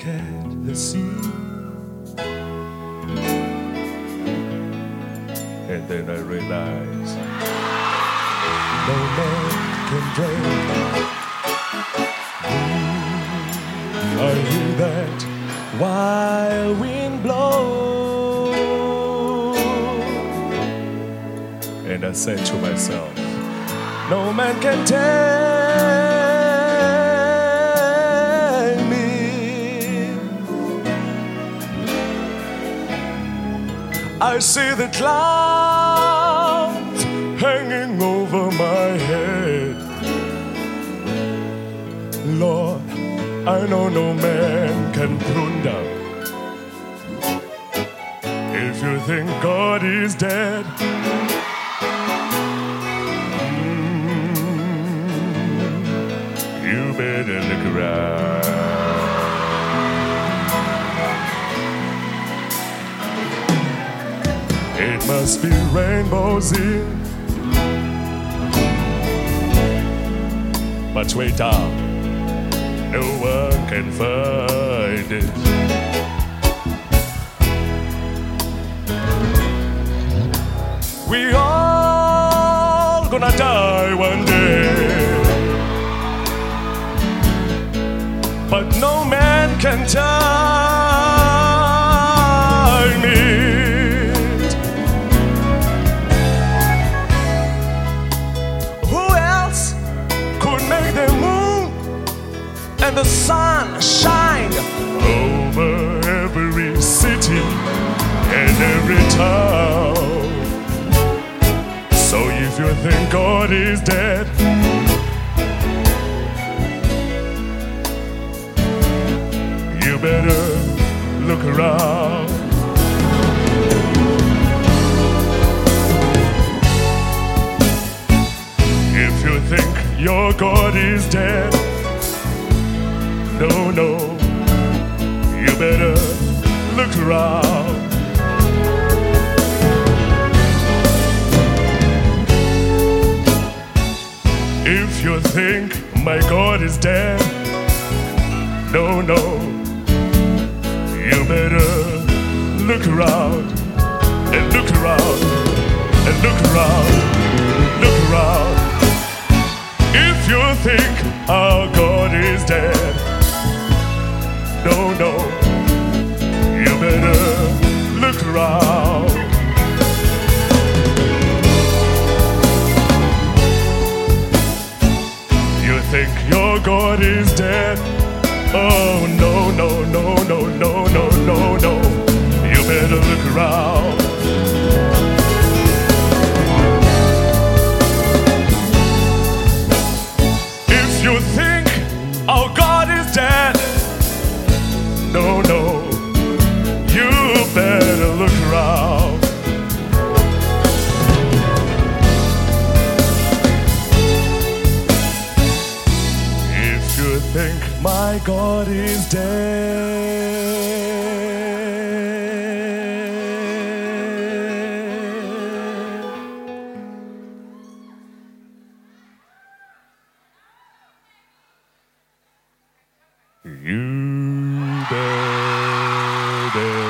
look at the sea, and then I realize no man can drown. I hear that wild wind blow, and I said to myself, no man can tell me. I see the clouds hanging over my head. Lord, I know no man can prune down. If you think God is dead, you better look around. It must be rainbows here, but way down, no one can find it. We all gonna die one day, but no man can time it. Who else could make the moon and the sun shine over every city and every town? So if you think God is dead, you better look around. If you think your God is dead, no, you better look around. If you think my God is dead, no, you better look around and look around and look around, look around. If you think our God is dead, no, you better look around. You think your God is dead? Oh, no. You better look around. If you think our God is dead, no, you better look around. If you think my God is dead, you better